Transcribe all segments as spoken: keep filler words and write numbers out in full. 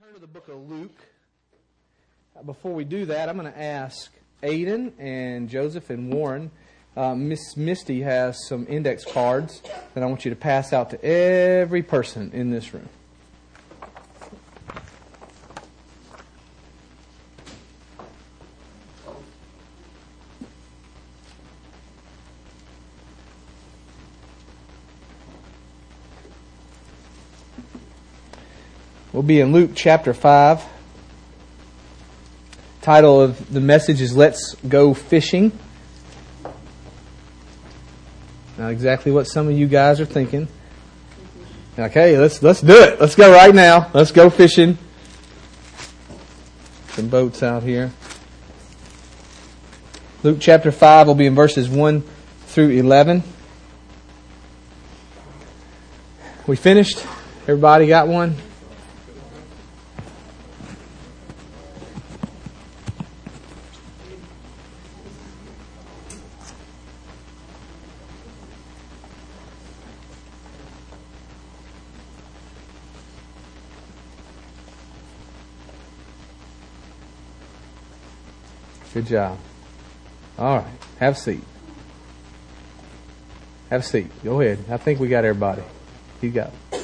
Turn to the book of Luke. Before we do that, I'm going to ask Aiden and Joseph and Warren. Uh, Miss Misty has some index cards that I want you to pass out to every person in this room. We'll be in Luke chapter five. Title of the message is Let's Go Fishing. Not exactly what some of you guys are thinking. Okay, let's let's do it. Let's go right now. Let's go fishing. Some boats out here. Luke chapter five will be in verses one through eleven. We finished? Everybody got one? Good job. All right. Have a seat. Have a seat. Go ahead. I think we got everybody. You got it.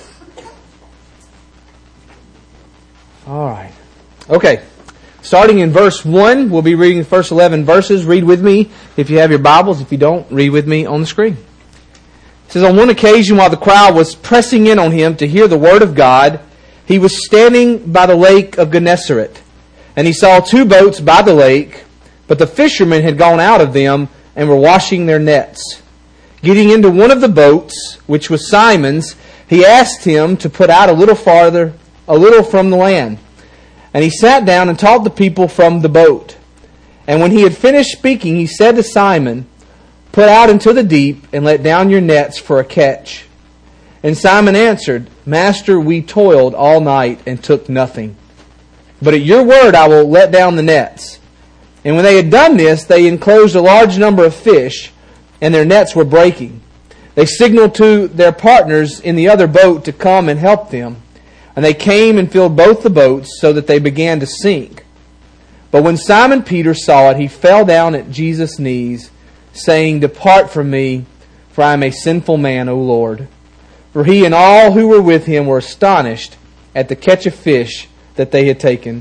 All right. Okay. Starting in verse one, we'll be reading the first eleven verses. Read with me if you have your Bibles. If you don't, read with me on the screen. It says, on one occasion while the crowd was pressing in on him to hear the word of God, he was standing by the lake of Gennesaret. And he saw two boats by the lake, but the fishermen had gone out of them and were washing their nets. Getting into one of the boats, which was Simon's, he asked him to put out a little farther, a little from the land. And he sat down and taught the people from the boat. And when he had finished speaking, he said to Simon, put out into the deep and let down your nets for a catch. And Simon answered, Master, we toiled all night and took nothing. But at your word I will let down the nets. And when they had done this, they enclosed a large number of fish, and their nets were breaking. They signaled to their partners in the other boat to come and help them. And they came and filled both the boats, so that they began to sink. But when Simon Peter saw it, he fell down at Jesus' knees, saying, Depart from me, for I am a sinful man, O Lord. For he and all who were with him were astonished at the catch of fish that they had taken.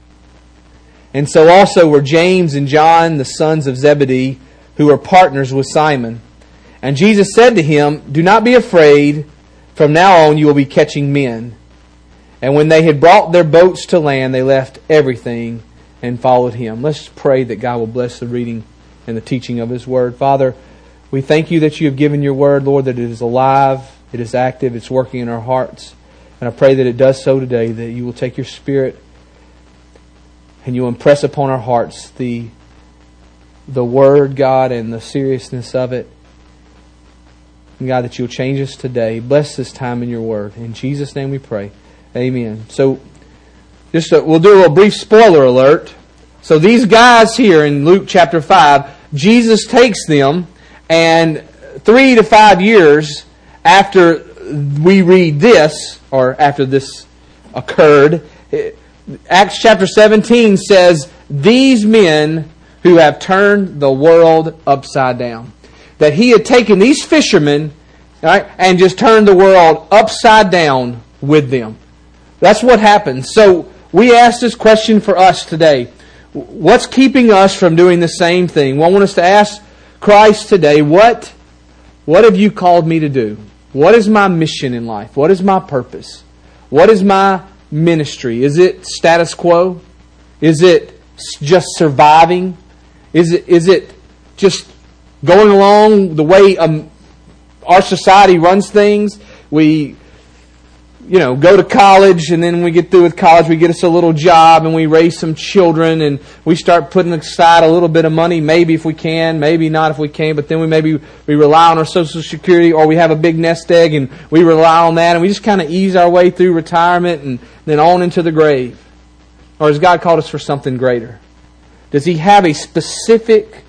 And so also were James and John, the sons of Zebedee, who were partners with Simon. And Jesus said to him, Do not be afraid. From now on you will be catching men. And when they had brought their boats to land, they left everything and followed him. Let's pray that God will bless the reading and the teaching of His Word. Father, we thank you that you have given your Word, Lord, that it is alive, it is active, it's working in our hearts. And I pray that it does so today, that you will take your Spirit and you will impress upon our hearts the, the Word, God, and the seriousness of it. And God, that you'll change us today. Bless this time in your Word. In Jesus' name we pray. Amen. So, just a, we'll do a little brief spoiler alert. So these guys here in Luke chapter five, Jesus takes them, and three to five years after we read this, or after this occurred, Acts chapter seventeen says, these men who have turned the world upside down. That he had taken these fishermen, right, and just turned the world upside down with them. That's what happened. So we asked this question for us today. What's keeping us from doing the same thing? Well, I want us to ask Christ today, what, what have you called me to do? What is my mission in life? What is my purpose? What is my ministry? Is it status quo? Is it just surviving? Is it is it just going along the way um, our society runs things? We, you know, go to college, and then when we get through with college, we get us a little job, and we raise some children, and we start putting aside a little bit of money, maybe if we can, maybe not if we can, but then we maybe we rely on our Social Security, or we have a big nest egg, and we rely on that, and we just kind of ease our way through retirement, and then on into the grave. Or has God called us for something greater? Does He have a specific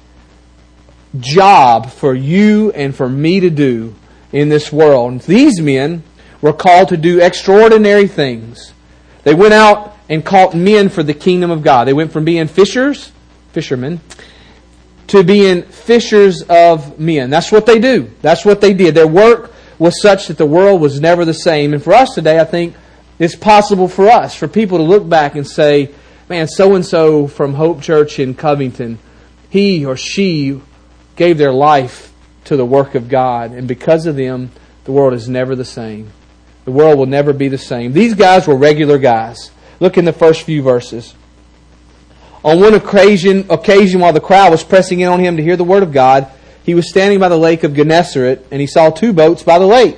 job for you and for me to do in this world? And these men were called to do extraordinary things. They went out and caught men for the kingdom of God. They went from being fishers, fishermen, to being fishers of men. That's what they do. That's what they did. Their work was such that the world was never the same. And for us today, I think it's possible for us, for people to look back and say, man, so-and-so from Hope Church in Covington, he or she gave their life to the work of God. And because of them, the world is never the same. The world will never be the same. These guys were regular guys. Look in the first few verses. On one occasion, occasion while the crowd was pressing in on him to hear the word of God, he was standing by the lake of Gennesaret, and he saw two boats by the lake.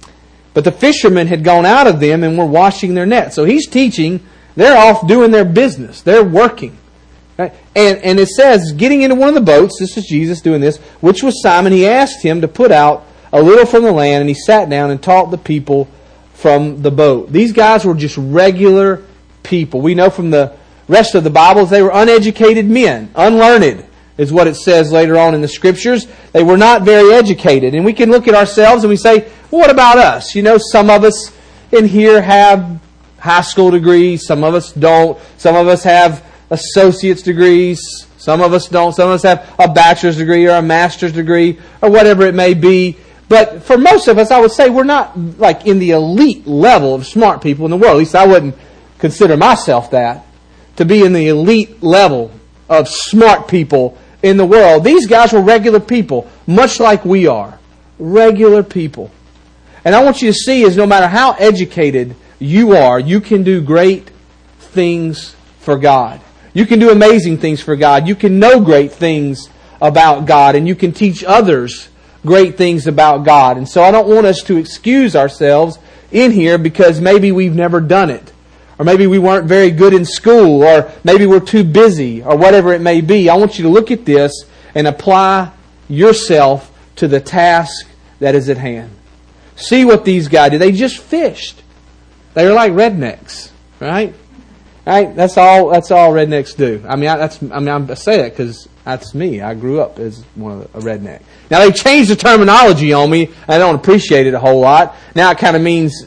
But the fishermen had gone out of them and were washing their nets. So he's teaching. They're off doing their business. They're working. Right? And, and it says, getting into one of the boats, this is Jesus doing this, which was Simon, he asked him to put out a little from the land, and he sat down and taught the people from the boat. These guys were just regular people. We know from the rest of the Bibles they were uneducated men, unlearned is what it says later on in the Scriptures. They were not very educated. And we can look at ourselves and we say, well, what about us? You know, some of us in here have high school degrees. Some of us don't. Some of us have associate's degrees. Some of us don't. Some of us have a bachelor's degree or a master's degree or whatever it may be. But for most of us, I would say we're not like in the elite level of smart people in the world. At least I wouldn't consider myself that, to be in the elite level of smart people in the world. These guys were regular people, much like we are. Regular people. And I want you to see is no matter how educated you are, you can do great things for God. You can do amazing things for God. You can know great things about God, and you can teach others great things about God. And so I don't want us to excuse ourselves in here because maybe we've never done it. Or maybe we weren't very good in school. Or maybe we're too busy. Or whatever it may be. I want you to look at this and apply yourself to the task that is at hand. See what these guys did. They just fished. They were like rednecks. Right? Right? That's all That's all rednecks do. I mean, I, that's, I mean, I say that because that's me. I grew up as one of a redneck. Now, they changed the terminology on me. I don't appreciate it a whole lot. Now it kind of means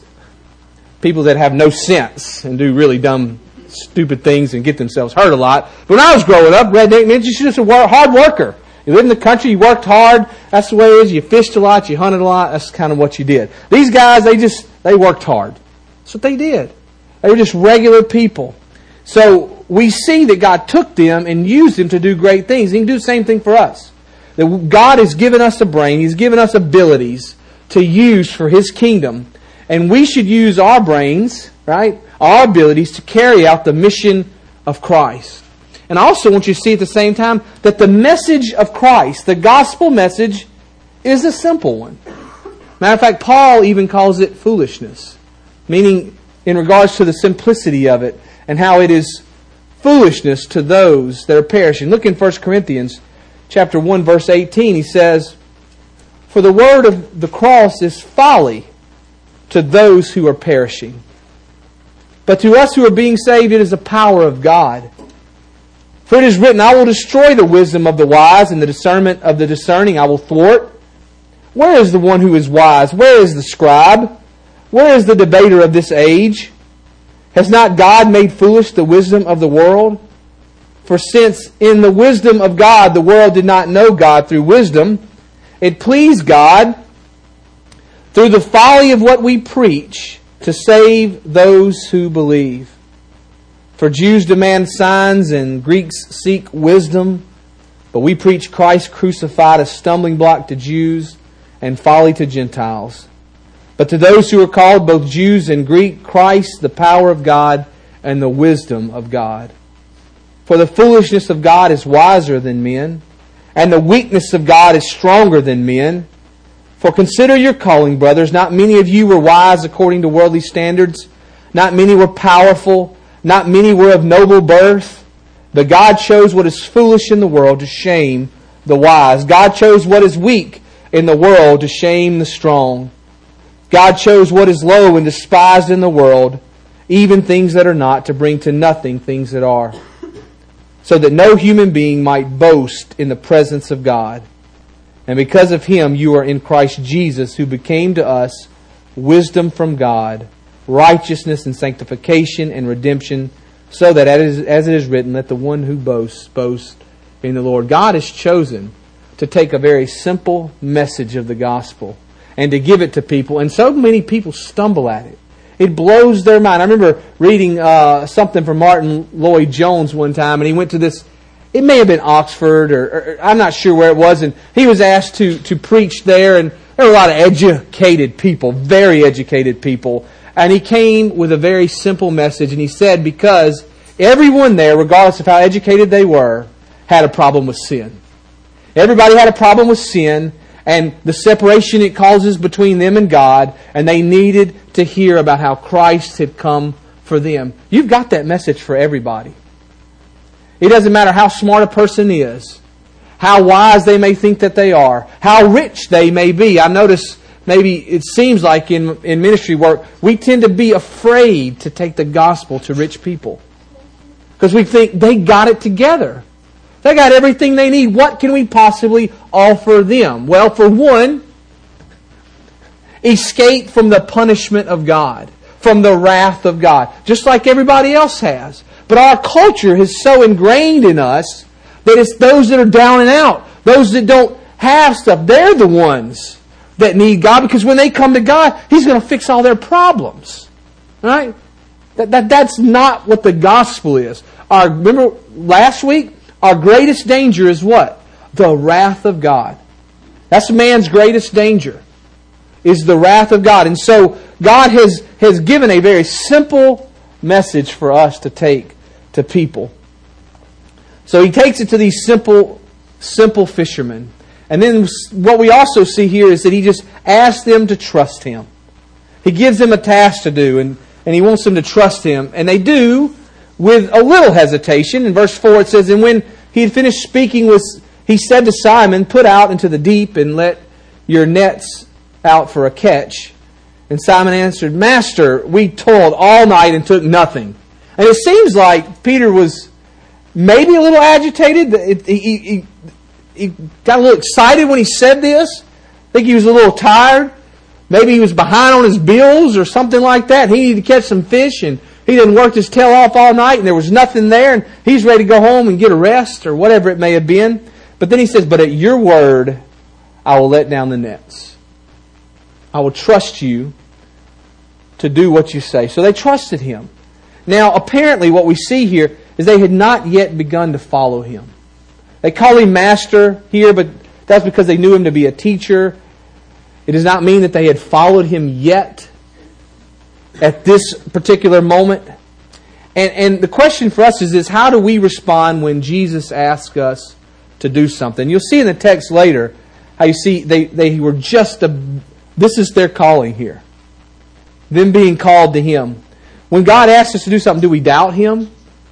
people that have no sense and do really dumb, stupid things and get themselves hurt a lot. But when I was growing up, redneck meant you're just a hard worker. You lived in the country, you worked hard. That's the way it is. You fished a lot, you hunted a lot. That's kind of what you did. These guys, they just, they worked hard. That's what they did. They were just regular people. So we see that God took them and used them to do great things. He can do the same thing for us. That God has given us a brain. He's given us abilities to use for His kingdom. And we should use our brains, right, our abilities to carry out the mission of Christ. And I also want you to see at the same time that the message of Christ, the gospel message, is a simple one. Matter of fact, Paul even calls it foolishness. Meaning in regards to the simplicity of it and how it is foolishness to those that are perishing. Look in First Corinthians chapter one, verse eighteen. He says, "For the word of the cross is folly to those who are perishing. But to us who are being saved, it is the power of God. For it is written, I will destroy the wisdom of the wise, and the discernment of the discerning I will thwart. Where is the one who is wise? Where is the scribe? Where is the debater of this age? Has not God made foolish the wisdom of the world? For since in the wisdom of God the world did not know God through wisdom, it pleased God through the folly of what we preach to save those who believe. For Jews demand signs and Greeks seek wisdom, but we preach Christ crucified, a stumbling block to Jews and folly to Gentiles. But to those who are called, both Jews and Greek, Christ, the power of God and the wisdom of God. For the foolishness of God is wiser than men, and the weakness of God is stronger than men. For consider your calling, brothers. Not many of you were wise according to worldly standards. Not many were powerful. Not many were of noble birth. But God chose what is foolish in the world to shame the wise. God chose what is weak in the world to shame the strong. God chose what is low and despised in the world, even things that are not, to bring to nothing things that are, so that no human being might boast in the presence of God. And because of Him you are in Christ Jesus, who became to us wisdom from God, righteousness and sanctification and redemption so that as as it is written, let the one who boasts, boast in the Lord. God has chosen to take a very simple message of the gospel and to give it to people, and so many people stumble at it. It blows their mind. I remember reading uh, something from Martin Lloyd-Jones one time, and he went to this, it may have been Oxford, or, or I'm not sure where it was, and he was asked to, to preach there, and there were a lot of educated people, very educated people, and he came with a very simple message, and he said, because everyone there, regardless of how educated they were, had a problem with sin. Everybody had a problem with sin, and the separation it causes between them and God, and they needed to hear about how Christ had come for them. You've got that message for everybody. It doesn't matter how smart a person is, how wise they may think that they are, how rich they may be. I notice maybe it seems like in, in ministry work, we tend to be afraid to take the gospel to rich people. Because we think they got it together. They got everything they need. What can we possibly offer them? Well, for one, escape from the punishment of God, from the wrath of God, just like everybody else has. But our culture is so ingrained in us that it's those that are down and out, those that don't have stuff, they're the ones that need God, because when they come to God, He's going to fix all their problems. Right? That, that, that's not what the gospel is. Our, remember last week? Our greatest danger is what? The wrath of God. That's man's greatest danger, is the wrath of God. And so God has, has given a very simple message for us to take to people. So He takes it to these simple, simple fishermen. And then what we also see here is that He just asks them to trust Him. He gives them a task to do, and, and He wants them to trust Him. And they do, with a little hesitation. In verse four it says, and when He had finished speaking, was He said to Simon, put out into the deep and let your nets out for a catch. And Simon answered, Master, we toiled all night and took nothing. And it seems like Peter was maybe a little agitated. He, he, he, he got a little excited when he said this. I think he was a little tired. Maybe he was behind on his bills or something like that. He needed to catch some fish, and he didn't work his tail off all night, and there was nothing there, and he's ready to go home and get a rest or whatever it may have been. But then he says, but at your word, I will let down the nets. I will trust you to do what you say. So they trusted Him. Now, apparently what we see here is they had not yet begun to follow Him. They call Him Master here, but that's because they knew Him to be a teacher. It does not mean that they had followed Him yet at this particular moment. And, and the question for us is this: how do we respond when Jesus asks us to do something? You'll see in the text later how you see they, they were just a... This is their calling here. Them being called to Him. When God asks us to do something, do we doubt Him?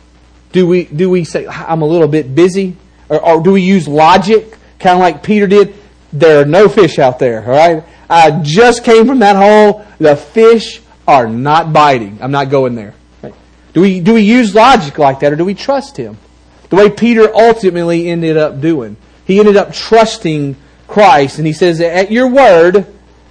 Do we do we say, I'm a little bit busy? Or, or do we use logic, kind of like Peter did? There are no fish out there, all right? I just came from that hole. The fish are not biting. I'm not going there. Right? Do we do we use logic like that, or do we trust Him? The way Peter ultimately ended up doing. He ended up trusting Christ, and he says, at your word,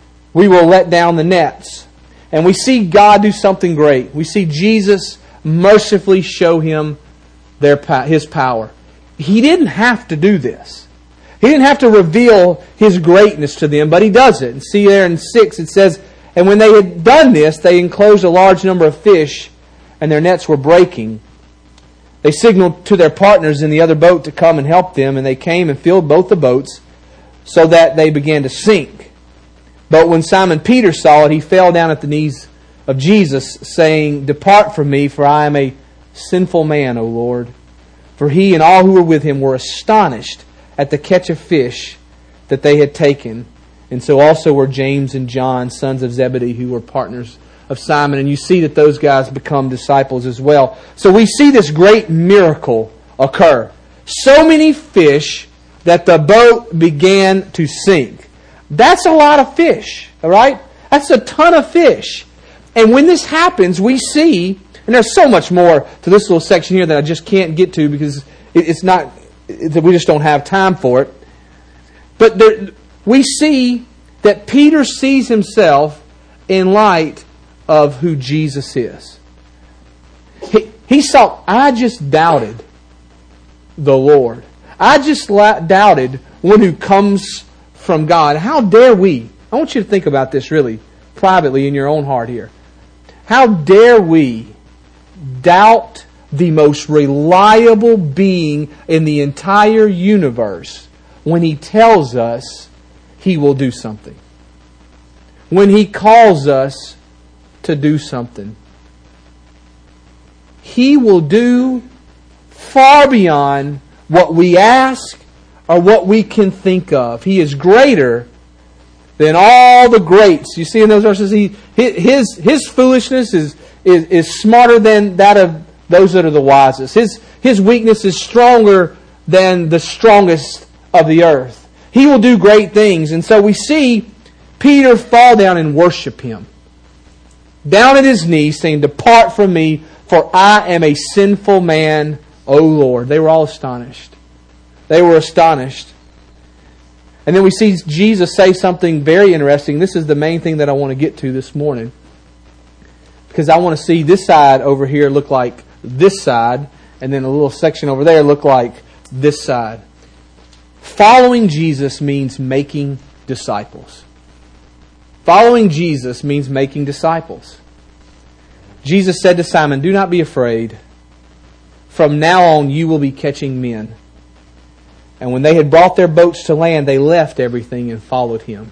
we will let down the nets. And we see God do something great. We see Jesus mercifully show him their His power. He didn't have to do this. He didn't have to reveal His greatness to them, but He does it. And see there in six it says, and when they had done this, they enclosed a large number of fish, and their nets were breaking. They signaled to their partners in the other boat to come and help them, and they came and filled both the boats, so that they began to sink. But when Simon Peter saw it, he fell down at the knees of Jesus, saying, depart from me, for I am a sinful man, O Lord. For he and all who were with him were astonished at the catch of fish that they had taken. And so also were James and John, sons of Zebedee, who were partners of Simon. And you see that those guys become disciples as well. So we see this great miracle occur. So many fish that the boat began to sink. That's a lot of fish, all right? That's a ton of fish. And when this happens, we see, and there's so much more to this little section here that I just can't get to because it's not, that we just don't have time for it. But there, we see that Peter sees himself in light of who Jesus is. He, he saw, I just doubted the Lord. I just la- doubted one who comes from God. How dare we? I want you to think about this really privately in your own heart here. How dare we doubt the most reliable being in the entire universe when He tells us He will do something? When He calls us to do something. He will do far beyond what we ask or what we can think of. He is greater than all the greats. You see in those verses, he, his, his foolishness is, is, is smarter than that of those that are the wisest. His, his weakness is stronger than the strongest of the earth. He will do great things. And so we see Peter fall down and worship Him. Down at his knees saying, "Depart from me, for I am a sinful man, O Lord." They were all astonished. They were astonished. And then we see Jesus say something very interesting. This is the main thing that I want to get to this morning. Because I want to see this side over here look like this side, and then a little section over there look like this side. Following Jesus means making disciples. Following Jesus means making disciples. Jesus said to Simon, "Do not be afraid. From now on you will be catching men." And when they had brought their boats to land, they left everything and followed Him.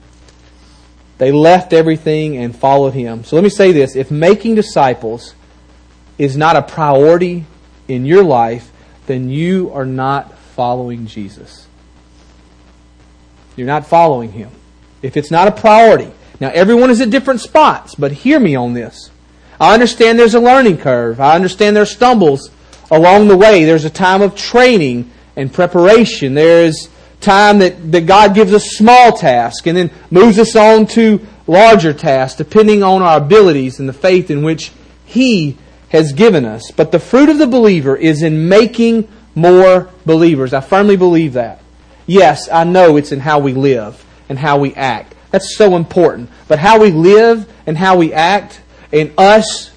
They left everything and followed Him. So let me say this. If making disciples is not a priority in your life, then you are not following Jesus. You're not following Him. If it's not a priority. Now everyone is at different spots, but hear me on this. I understand there's a learning curve. I understand there's stumbles along the way. There's a time of training and preparation. There is time that, that God gives us small tasks and then moves us on to larger tasks depending on our abilities and the faith in which He has given us. But the fruit of the believer is in making more believers. I firmly believe that. Yes, I know it's in how we live and how we act. That's so important. But how we live and how we act and us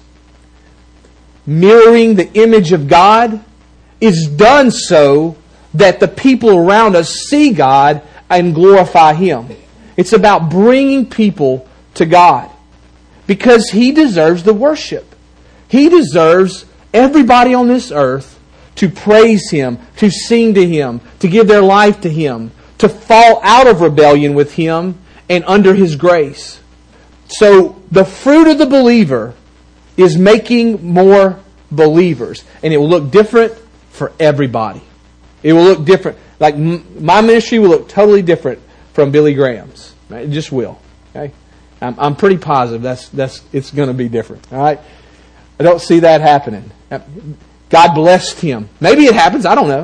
mirroring the image of God is done so that the people around us see God and glorify Him. It's about bringing people to God because He deserves the worship. He deserves everybody on this earth to praise Him, to sing to Him, to give their life to Him, to fall out of rebellion with Him and under His grace. So the fruit of the believer is making more believers. And it will look different for everybody. It will look different. Like my ministry will look totally different from Billy Graham's. Right? It just will. Okay, I'm, I'm pretty positive that's that's it's going to be different. All right, I don't see that happening. God blessed him. Maybe it happens. I don't know.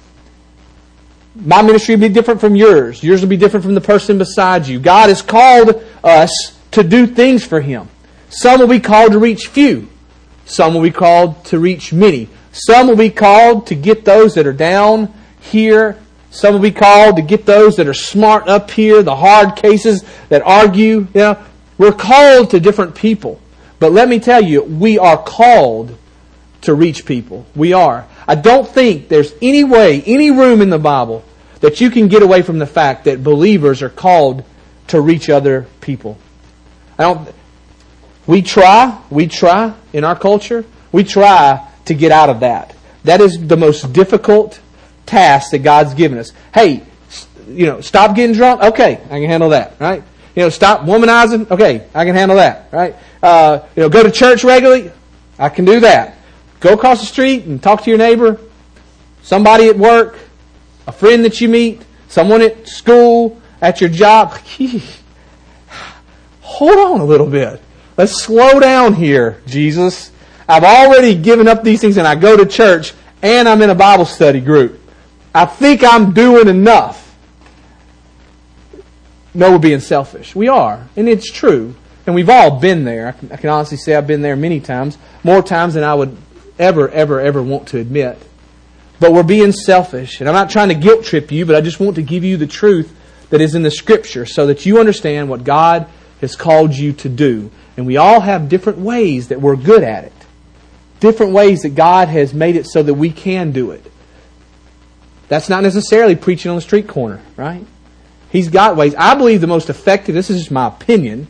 My ministry will be different from yours. Yours will be different from the person beside you. God has called us to do things for Him. Some will be called to reach few. Some will be called to reach many. Some will be called to get those that are down here. Some will be called to get those that are smart up here, the hard cases that argue. You know, we're called to different people. But let me tell you, we are called to reach people. We are. I don't think there's any way, any room in the Bible that you can get away from the fact that believers are called to reach other people. I don't. We try, we try in our culture, we try to get out of that. That is the most difficult task that God's given us. Hey, you know, stop getting drunk. Okay, I can handle that. Right? You know, stop womanizing. Okay, I can handle that. Right? Uh, you know, go to church regularly. I can do that. Go across the street and talk to your neighbor, somebody at work, a friend that you meet, someone at school, at your job. Hold on a little bit. Let's slow down here, Jesus. I've already given up these things and I go to church and I'm in a Bible study group. I think I'm doing enough. No, we're being selfish. We are. And it's true. And we've all been there. I can, I can honestly say I've been there many times. More times than I would ever, ever, ever want to admit. But we're being selfish. And I'm not trying to guilt trip you, but I just want to give you the truth that is in the Scripture so that you understand what God has called you to do. And we all have different ways that we're good at it. different ways that God has made it so that we can do it. That's not necessarily preaching on the street corner, right? He's got ways. I believe the most effective, this is just my opinion,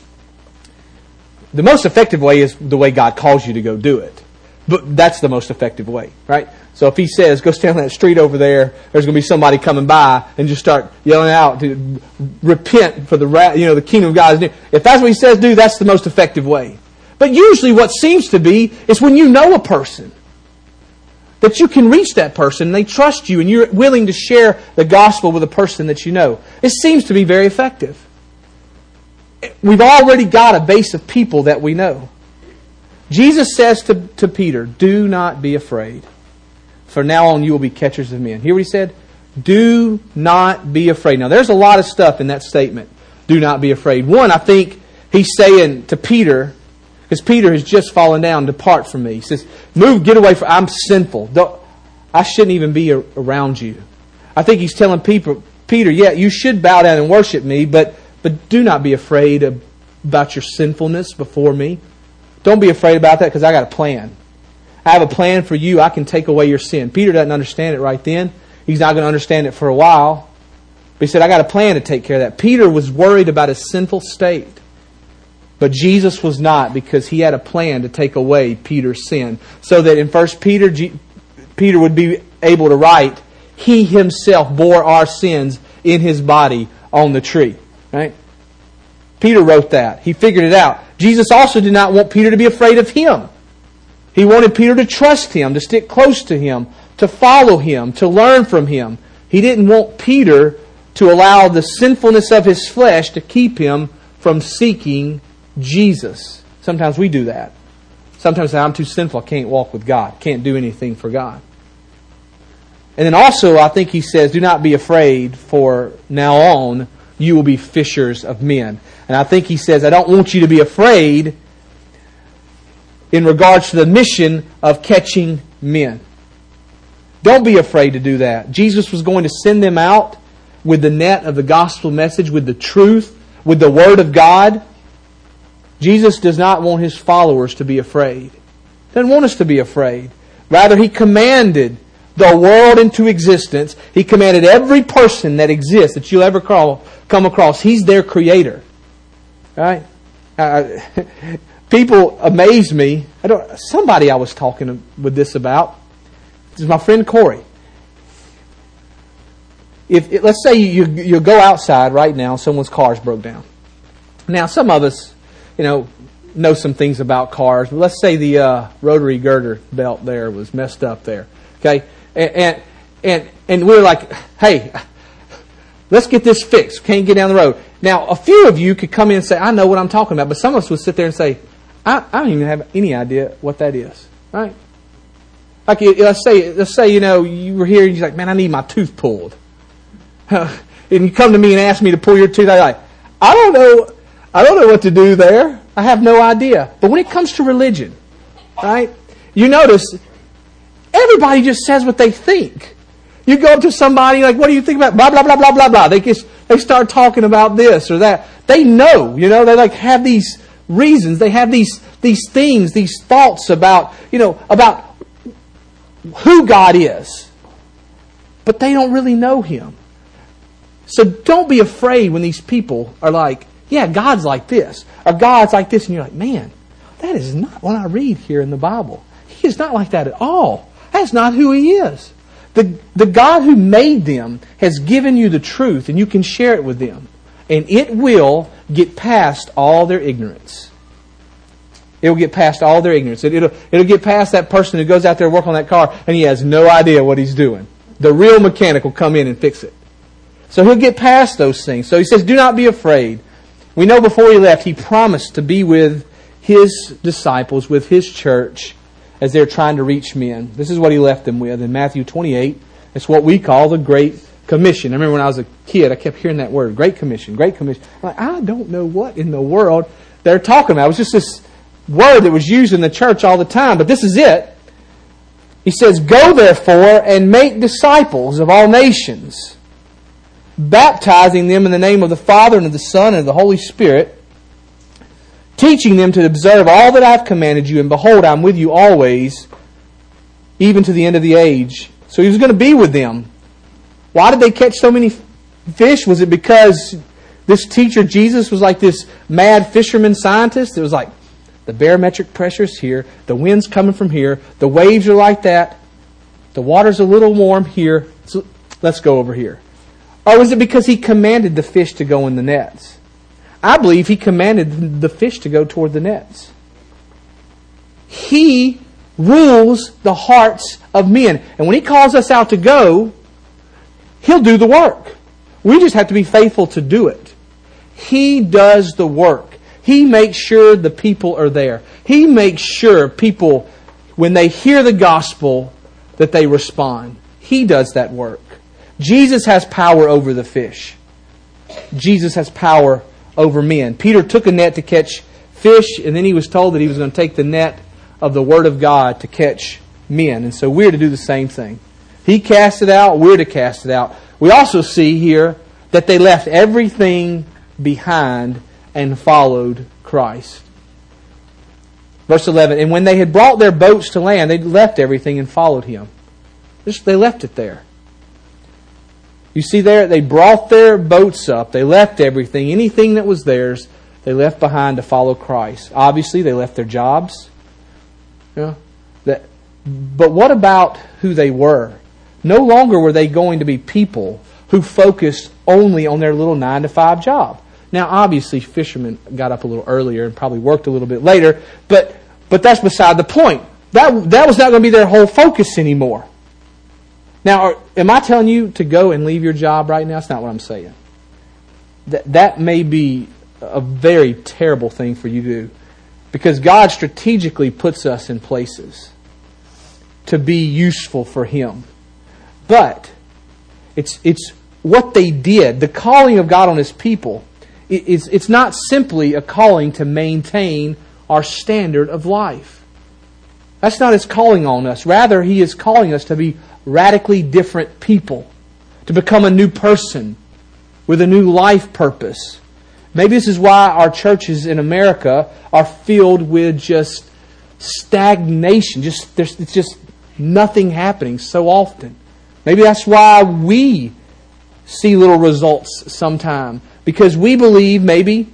the most effective way is the way God calls you to go do it. But that's the most effective way, right? So if He says, go stand on that street over there, there's going to be somebody coming by and just start yelling out to repent for the wrath, you know, the kingdom of God is near. If that's what He says do, that's the most effective way. But usually what seems to be is when you know a person, that you can reach that person and they trust you and you're willing to share the gospel with a person that you know. It seems to be very effective. We've already got a base of people that we know. Jesus says to, to Peter, do not be afraid. For now on you will be catchers of men. Hear what He said? Do not be afraid. Now there's a lot of stuff in that statement. Do not be afraid. One, I think He's saying to Peter, because Peter has just fallen down, depart from me. He says, move, get away from I'm sinful. Don't, I shouldn't even be around you. I think He's telling people, Peter, yeah, you should bow down and worship me, but, but do not be afraid of, about your sinfulness before me. Don't be afraid about that because I got a plan. I have a plan for you. I can take away your sin. Peter doesn't understand it right then. He's not going to understand it for a while. But he said, I got a plan to take care of that. Peter was worried about his sinful state. But Jesus was not, because He had a plan to take away Peter's sin. So that in First Peter, Peter would be able to write, He Himself bore our sins in His body on the tree. Right? Peter wrote that. He figured it out. Jesus also did not want Peter to be afraid of Him. He wanted Peter to trust Him, to stick close to Him, to follow Him, to learn from Him. He didn't want Peter to allow the sinfulness of his flesh to keep him from seeking Jesus. Sometimes we do that. Sometimes I'm too sinful, I can't walk with God, can't do anything for God. And then also, I think He says, do not be afraid, for now on you will be fishers of men. And I think He says, I don't want you to be afraid in regards to the mission of catching men. Don't be afraid to do that. Jesus was going to send them out with the net of the gospel message, with the truth, with the Word of God. Jesus does not want His followers to be afraid. He doesn't want us to be afraid. Rather, He commanded the world into existence. He commanded every person that exists, that you'll ever call, come across. He's their creator. Right? Uh, people amaze me. I don't. Somebody I was talking with this about. This is my friend Corey. If let's say you you go outside right now, someone's car's broke down. Now, some of us, you know, know some things about cars. But let's say the uh, rotary girder belt there was messed up there. Okay, and and and, and we're like, hey, let's get this fixed. Can't get down the road. Now, a few of you could come in and say, I know what I'm talking about. But some of us would sit there and say, I, I don't even have any idea what that is. Right? Like, let's say, let's say, you know, you were here and you're like, man, I need my tooth pulled. And you come to me and ask me to pull your tooth. I'm like, I don't know, I don't know what to do there. I have no idea. But when it comes to religion, right? You notice, everybody just says what they think. You go up to somebody like, what do you think about blah, blah, blah, blah, blah, blah. They just, they start talking about this or that. They know, you know, they like have these reasons. They have these, these things, these thoughts about, you know, about who God is. But they don't really know Him. So don't be afraid when these people are like, yeah, God's like this, or God's like this, and you're like, man, that is not what I read here in the Bible. He is not like that at all. That's not who He is. The, the God who made them has given you the truth, and you can share it with them. And it will get past all their ignorance. It will get past all their ignorance. It, it'll, it'll get past that person who goes out there to work on that car, and he has no idea what he's doing. The real mechanic will come in and fix it. So he'll get past those things. So He says, do not be afraid. We know before He left, He promised to be with His disciples, with His church, as they're trying to reach men. This is what He left them with in Matthew twenty-eight. It's what we call the Great Commission. I remember when I was a kid, I kept hearing that word, Great Commission, Great Commission. I'm like, I don't know what in the world they're talking about. It was just this word that was used in the church all the time, but this is it. He says, go therefore and make disciples of all nations, baptizing them in the name of the Father and of the Son and of the Holy Spirit, teaching them to observe all that I have commanded you, and behold, I am with you always, even to the end of the age. So He was going to be with them. Why did they catch so many fish? Was it because this teacher, Jesus, was like this mad fisherman scientist? It was like, the barometric pressure's here, the wind's coming from here, the waves are like that, the water's a little warm here, so let's go over here. Or was it because He commanded the fish to go in the nets? I believe He commanded the fish to go toward the nets. He rules the hearts of men. And when He calls us out to go, He'll do the work. We just have to be faithful to do it. He does the work. He makes sure the people are there. He makes sure people, when they hear the gospel, that they respond. He does that work. Jesus has power over the fish. Jesus has power over men. Peter took a net to catch fish, and then he was told that he was going to take the net of the Word of God to catch men. And so we're to do the same thing. He cast it out, we're to cast it out. We also see here that they left everything behind and followed Christ. Verse eleven, and when they had brought their boats to land, they left everything and followed Him. Just, they left it there. You see there, they brought their boats up. They left everything, anything that was theirs, they left behind to follow Christ. Obviously, they left their jobs. You know, that, but what about who they were? No longer were they going to be people who focused only on their little nine to five job. Now, obviously, fishermen got up a little earlier and probably worked a little bit later, but but that's beside the point. That that was not going to be their whole focus anymore. Now, are, am I telling you to go and leave your job right now? That's not what I'm saying. That that may be a very terrible thing for you to do, because God strategically puts us in places to be useful for Him. But it's it's what they did. The calling of God on His people. It's, it's not simply a calling to maintain our standard of life. That's not His calling on us. Rather, He is calling us to be radically different people. To become a new person with a new life purpose. Maybe this is why our churches in America are filled with just stagnation. Just there's it's just nothing happening so often. Maybe that's why we see little results sometime. Because we believe maybe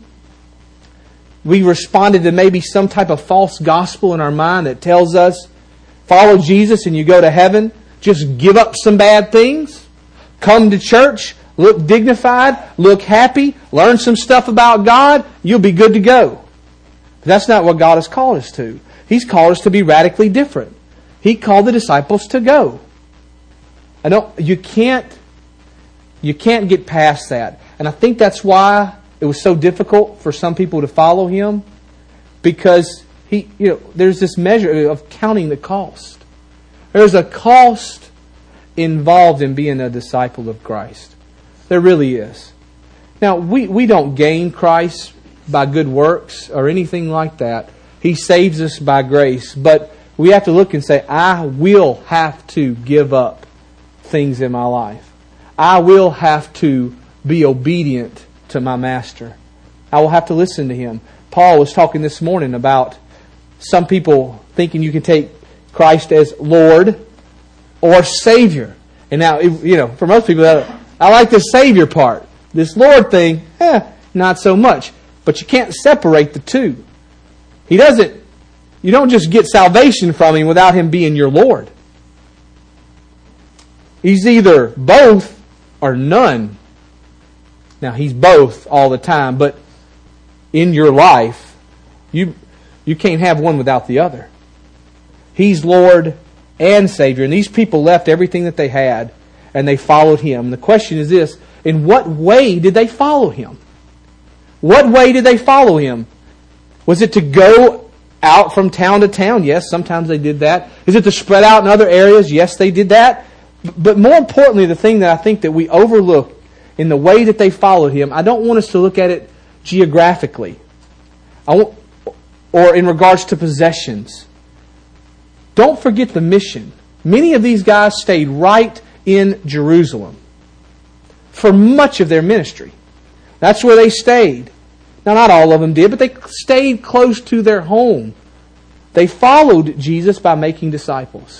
we responded to maybe some type of false gospel in our mind that tells us, follow Jesus and you go to heaven. Just give up some bad things. Come to church. Look dignified. Look happy. Learn some stuff about God. You'll be good to go. But that's not what God has called us to. He's called us to be radically different. He called the disciples to go. I don't, you can't, you can't get past that. And I think that's why it was so difficult for some people to follow Him, because he, you know, there's this measure of counting the cost. There's a cost involved in being a disciple of Christ. There really is. Now, we, we don't gain Christ by good works or anything like that. He saves us by grace. But we have to look and say, I will have to give up things in my life. I will have to be obedient to my Master. I will have to listen to Him. Paul was talking this morning about some people thinking you can take Christ as Lord or Savior. And now, you know, for most people, I like the Savior part. This Lord thing, eh, not so much. But you can't separate the two. He doesn't, you don't just get salvation from Him without Him being your Lord. He's either both or none. Now, He's both all the time, but in your life, you you can't have one without the other. He's Lord and Savior. And these people left everything that they had and they followed Him. The question is this, in what way did they follow Him? What way did they follow Him? Was it to go out from town to town? Yes, sometimes they did that. Is it to spread out in other areas? Yes, they did that. But more importantly, the thing that I think that we overlook in the way that they followed Him, I don't want us to look at it geographically. I want, or in regards to possessions. Don't forget the mission. Many of these guys stayed right in Jerusalem for much of their ministry. That's where they stayed. Now, not all of them did, but they stayed close to their home. They followed Jesus by making disciples.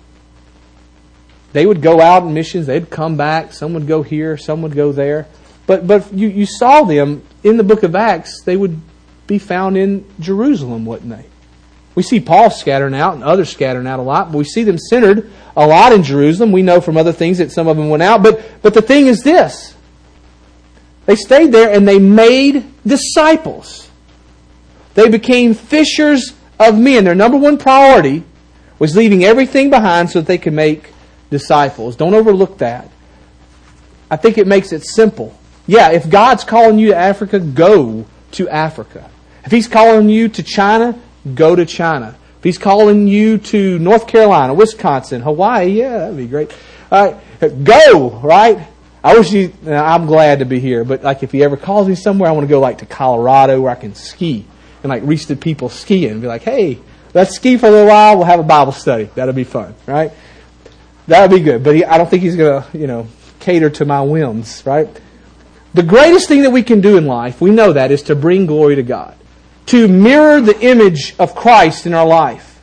They would go out in missions. They'd come back. Some would go here. Some would go there. But but you, you saw them in the book of Acts. They would be found in Jerusalem, wouldn't they? We see Paul scattering out and others scattering out a lot. But we see them centered a lot in Jerusalem. We know from other things that some of them went out. But, but the thing is this. They stayed there and they made disciples. They became fishers of men. Their number one priority was leaving everything behind so that they could make disciples. Don't overlook that. I think it makes it simple. Yeah, if God's calling you to Africa, go to Africa. If He's calling you to China, go to China. If He's calling you to North Carolina, Wisconsin, Hawaii, yeah, that'd be great. All right, go, right? I wish you, I'm glad to be here, but like if He ever calls me somewhere, I want to go like to Colorado where I can ski and like reach the people skiing and be like, hey, let's ski for a little while, we'll have a Bible study. That'll be fun, right? That'll be good, but he, I don't think He's going to, you know, cater to my whims, right? The greatest thing that we can do in life, we know that, is to bring glory to God. To mirror the image of Christ in our life.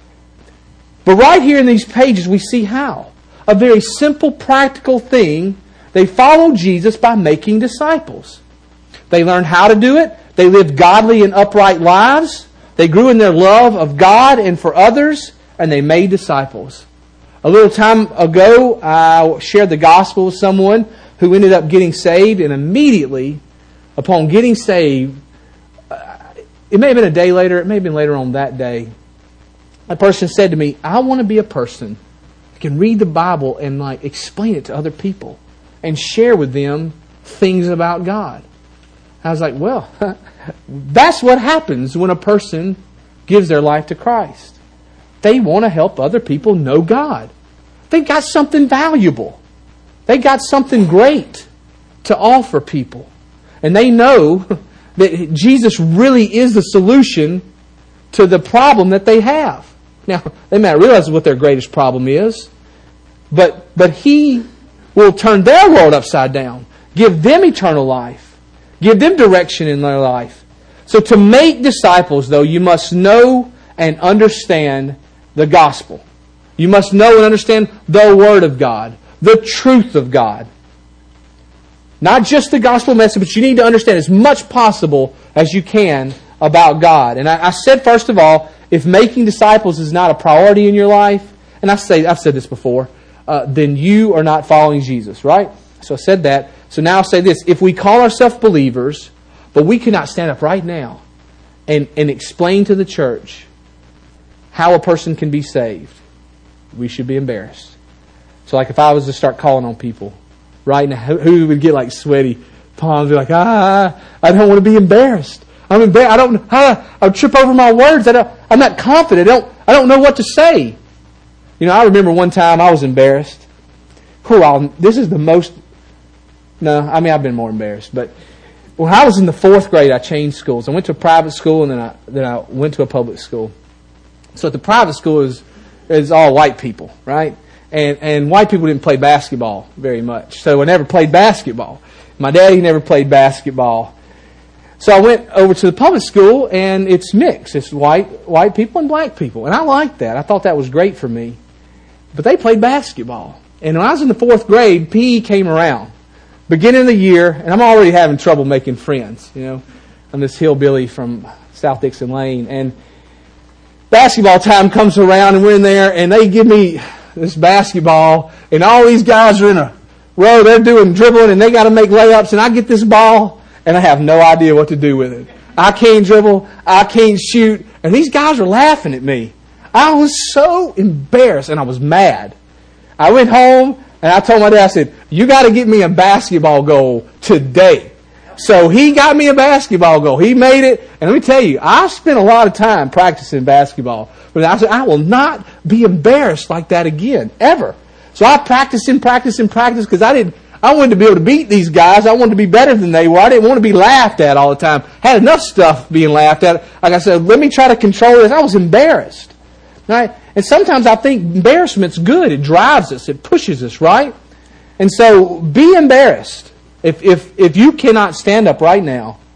But right here in these pages we see how. A very simple, practical thing. They followed Jesus by making disciples. They learned how to do it. They lived godly and upright lives. They grew in their love of God and for others. And they made disciples. A little time ago, I shared the gospel with someone who ended up getting saved. And immediately, upon getting saved, it may have been a day later, it may have been later on that day, a person said to me, I want to be a person who can read the Bible and like explain it to other people and share with them things about God. I was like, well, that's what happens when a person gives their life to Christ. They want to help other people know God. They got something valuable. They got something great to offer people. And they know that Jesus really is the solution to the problem that they have. Now, they may not realize what their greatest problem is, but, but He will turn their world upside down, give them eternal life, give them direction in their life. So to make disciples, though, you must know and understand the gospel. You must know and understand the Word of God, the truth of God. Not just the gospel message, but you need to understand as much possible as you can about God. And I, I said, first of all, if making disciples is not a priority in your life, and I say, I've said this before, uh, then you are not following Jesus, right? So I said that. So now I'll say this. If we call ourselves believers, but we cannot stand up right now and, and explain to the church how a person can be saved, we should be embarrassed. So like if I was to start calling on people, right now, who would get like sweaty palms, be like, ah, I don't want to be embarrassed. I'm embarrassed. I don't. Ah, I'll trip over my words. I don't. I'm not confident. I don't. I don't know what to say. You know, I remember one time I was embarrassed. Whew, I'll, this is the most. No, I mean I've been more embarrassed. But when I was in the fourth grade, I changed schools. I went to a private school and then I then I went to a public school. So at the private school is is all white people, right? And and white people didn't play basketball very much. So I never played basketball. My daddy never played basketball. So I went over to the public school and it's mixed. It's white white people and black people. And I liked that. I thought that was great for me. But they played basketball. And when I was in the fourth grade, P E came around. Beginning of the year, and I'm already having trouble making friends. You know, I'm this hillbilly from South Dixon Lane. And basketball time comes around and we're in there and they give me this basketball, and all these guys are in a row. They're doing dribbling, and they got to make layups. And I get this ball, and I have no idea what to do with it. I can't dribble. I can't shoot. And these guys are laughing at me. I was so embarrassed, and I was mad. I went home, and I told my dad, I said, you got to get me a basketball goal today. So he got me a basketball goal. He made it. And let me tell you, I spent a lot of time practicing basketball. But I said, I will not be embarrassed like that again, ever. So I practiced and practiced and practiced because I didn't. I wanted to be able to beat these guys. I wanted to be better than they were. I didn't want to be laughed at all the time. Had enough stuff being laughed at. Like I said, let me try to control this. I was embarrassed. Right? And sometimes I think embarrassment's good. It drives us. It pushes us, right? And so be embarrassed. If if if you cannot stand up right now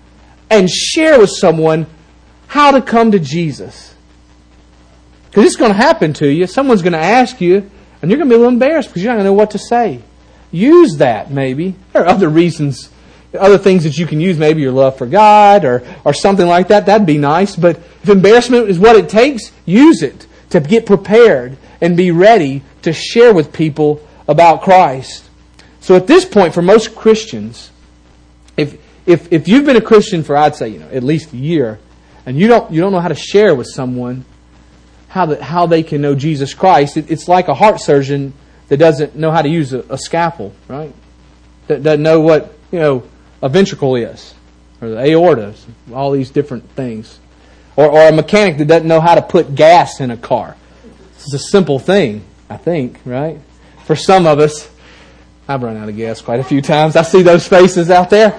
and share with someone how to come to Jesus. Because it's going to happen to you. Someone's going to ask you, and you're going to be a little embarrassed because you're not going to know what to say. Use that, maybe. There are other reasons, other things that you can use, maybe your love for God or, or something like that. That'd be nice. But if embarrassment is what it takes, use it to get prepared and be ready to share with people about Christ. So at this point, for most Christians, if if if you've been a Christian for, I'd say, you know, at least a year, and you don't you don't know how to share with someone how the, how they can know Jesus Christ, it, it's like a heart surgeon that doesn't know how to use a, a scalpel, right? That doesn't know what, you know, a ventricle is, or the aorta, all these different things. Or, or a mechanic that doesn't know how to put gas in a car. It's a simple thing, I think, right? For some of us, I've run out of gas quite a few times. I see those faces out there.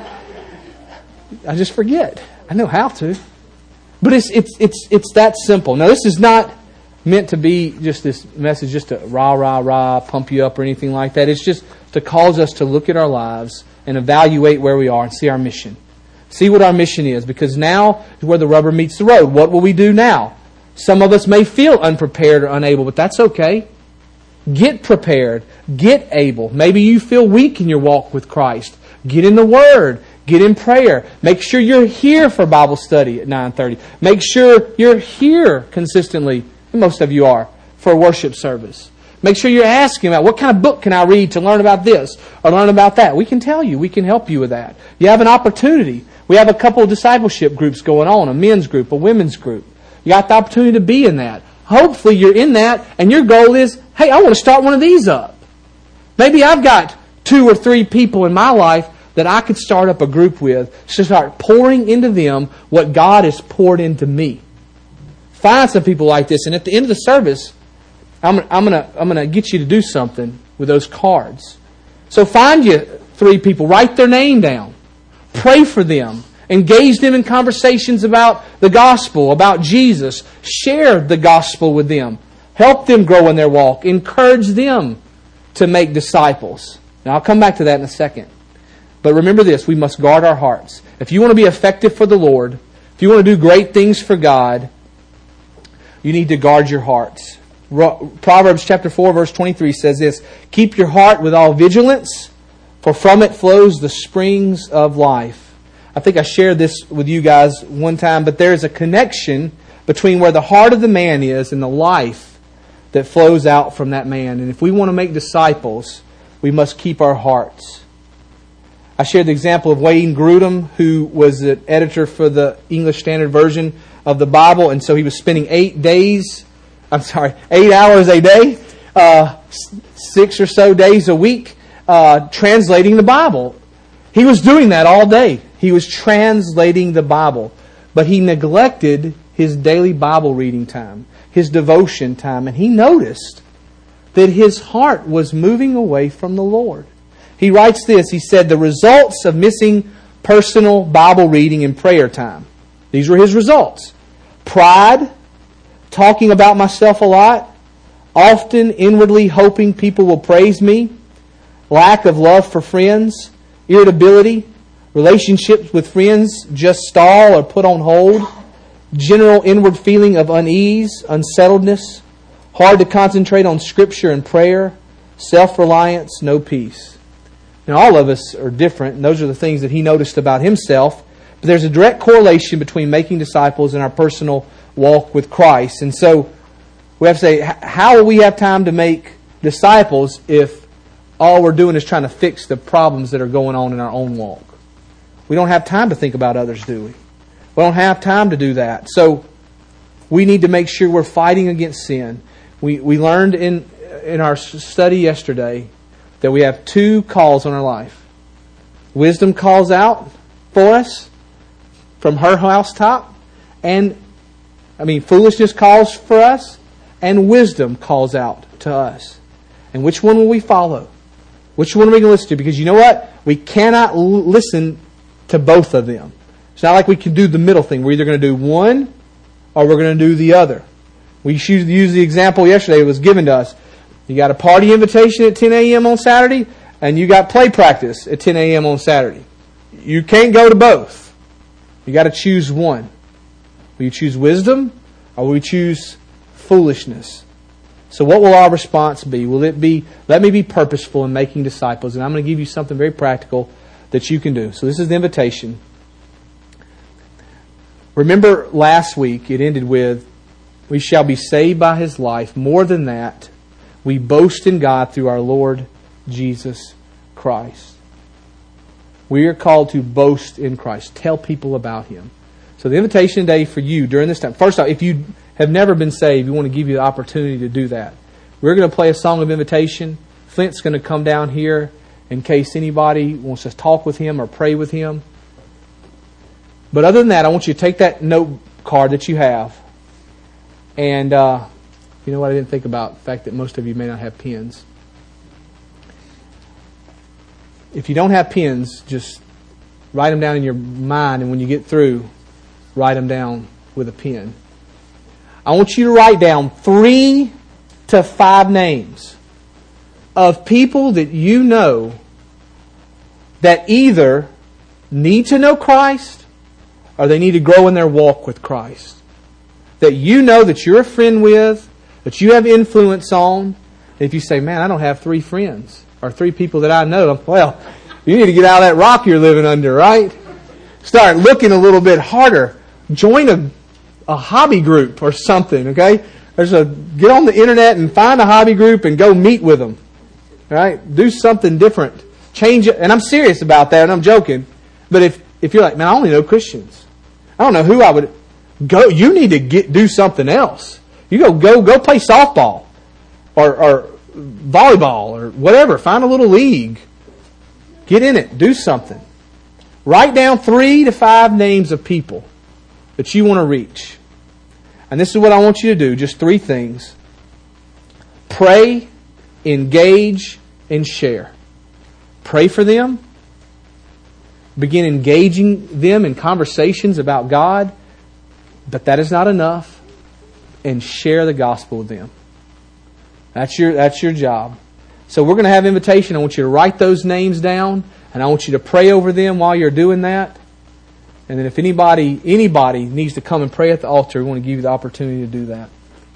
I just forget. I know how to. But it's it's it's it's that simple. Now, this is not meant to be just this message just to rah, rah, rah, pump you up or anything like that. It's just to cause us to look at our lives and evaluate where we are and see our mission. See what our mission is, because now is where the rubber meets the road. What will we do now? Some of us may feel unprepared or unable, but that's okay. Get prepared. Get able. Maybe you feel weak in your walk with Christ. Get in the Word. Get in prayer. Make sure you're here for Bible study at nine thirty. Make sure you're here consistently, and most of you are, for a worship service. Make sure you're asking about what kind of book can I read to learn about this or learn about that. We can tell you. We can help you with that. You have an opportunity. We have a couple of discipleship groups going on, a men's group, a women's group. You got the opportunity to be in that. Hopefully you're in that and your goal is, hey, I want to start one of these up. Maybe I've got two or three people in my life that I could start up a group with to start pouring into them what God has poured into me. Find some people like this, and at the end of the service, I'm, I'm going to I'm gonna get you to do something with those cards. So find you three people, write their name down, pray for them, engage them in conversations about the gospel, about Jesus, share the gospel with them, help them grow in their walk, encourage them to make disciples. Now I'll come back to that in a second. But remember this, we must guard our hearts. If you want to be effective for the Lord, if you want to do great things for God, you need to guard your hearts. Proverbs chapter four verse twenty-three says this, keep your heart with all vigilance, for from it flows the springs of life. I think I shared this with you guys one time, but there is a connection between where the heart of the man is and the life that flows out from that man. And if we want to make disciples, we must keep our hearts. I shared the example of Wayne Grudem, who was the editor for the English Standard Version of the Bible, and so he was spending eight days, I'm sorry, eight hours a day, uh, six or so days a week, uh, translating the Bible. He was doing that all day. He was translating the Bible, but he neglected his daily Bible reading time, his devotion time, and he noticed that his heart was moving away from the Lord. He writes this, he said, the results of missing personal Bible reading and prayer time. These were his results. Pride, talking about myself a lot, often inwardly hoping people will praise me, lack of love for friends, irritability, relationships with friends just stall or put on hold, general inward feeling of unease, unsettledness, hard to concentrate on Scripture and prayer, self-reliance, no peace. Now, all of us are different, and those are the things that he noticed about himself. But there's a direct correlation between making disciples and our personal walk with Christ. And so we have to say, how will we have time to make disciples if all we're doing is trying to fix the problems that are going on in our own walk? We don't have time to think about others, do we? We don't have time to do that. So we need to make sure we're fighting against sin. We we learned in in our study yesterday that we have two calls on our life. Wisdom calls out for us from her housetop, and I mean foolishness calls for us, and wisdom calls out to us. And which one will we follow? Which one are we going to listen to? Because you know what? We cannot l- listen to both of them. It's not like we can do the middle thing. We're either going to do one or we're going to do the other. We used the example yesterday that was given to us. You got a party invitation at ten a.m. on Saturday, and you got play practice at ten a.m. on Saturday. You can't go to both. You got to choose one. Will you choose wisdom or will you choose foolishness? So what will our response be? Will it be, let me be purposeful in making disciples? And I'm going to give you something very practical that you can do. So this is the invitation. Remember last week it ended with, we shall be saved by His life. More than that, we boast in God through our Lord Jesus Christ. We are called to boast in Christ. Tell people about Him. So the invitation today for you during this time. First off, if you have never been saved, we want to give you the opportunity to do that. We're going to play a song of invitation. Flint's going to come down here in case anybody wants to talk with him or pray with him. But other than that, I want you to take that note card that you have. And uh, you know what? I didn't think about the fact that most of you may not have pens. If you don't have pens, just write them down in your mind, and when you get through, write them down with a pen. I want you to write down three to five names of people that you know that either need to know Christ or they need to grow in their walk with Christ. That you know that you're a friend with, that you have influence on. If you say, man, I don't have three friends or three people that I know, well, you need to get out of that rock you're living under, right? Start looking a little bit harder. Join a, a hobby group or something, okay? There's a get on the internet and find a hobby group and go meet with them. Right? Do something different. Change it. And I'm serious about that, and I'm joking. But if, if you're like, man, I only know Christians. I don't know who I would go. You need to get do something else. You go go go play softball or, or volleyball or whatever. Find a little league. Get in it. Do something. Write down three to five names of people that you want to reach. And this is what I want you to do. Just three things. Pray, engage, and share. Pray for them. Begin engaging them in conversations about God. But that is not enough. And share the gospel with them. That's your, that's your job. So we're going to have invitation. I want you to write those names down. And I want you to pray over them while you're doing that. And then if anybody anybody needs to come and pray at the altar, we want to give you the opportunity to do that.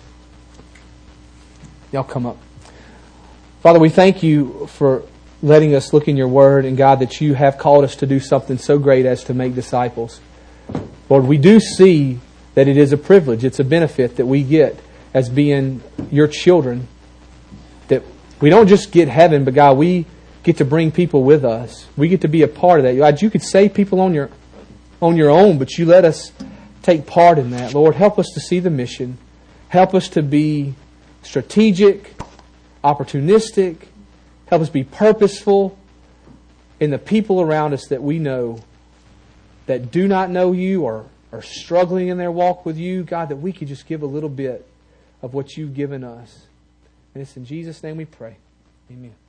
Y'all come up. Father, we thank you for letting us look in your word, and God, that you have called us to do something so great as to make disciples. Lord, we do see that it is a privilege, it's a benefit that we get as being your children. That we don't just get heaven, but God, we get to bring people with us. We get to be a part of that. God, you could save people on your on your own, but you let us take part in that. Lord, help us to see the mission. Help us to be strategic, opportunistic. Help us be purposeful in the people around us that we know that do not know you or are struggling in their walk with you. God, that we could just give a little bit of what you've given us. And it's in Jesus' name we pray. Amen.